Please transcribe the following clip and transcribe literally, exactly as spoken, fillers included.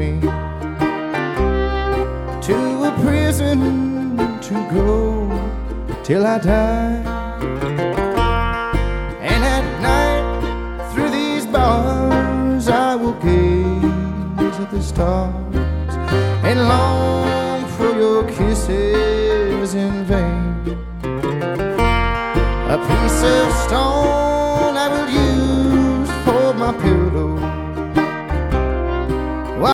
me to a prison to go till I die. And at night through these bars I will gaze at the stars and long for your kisses in vain. A piece of stone I will use for my pillow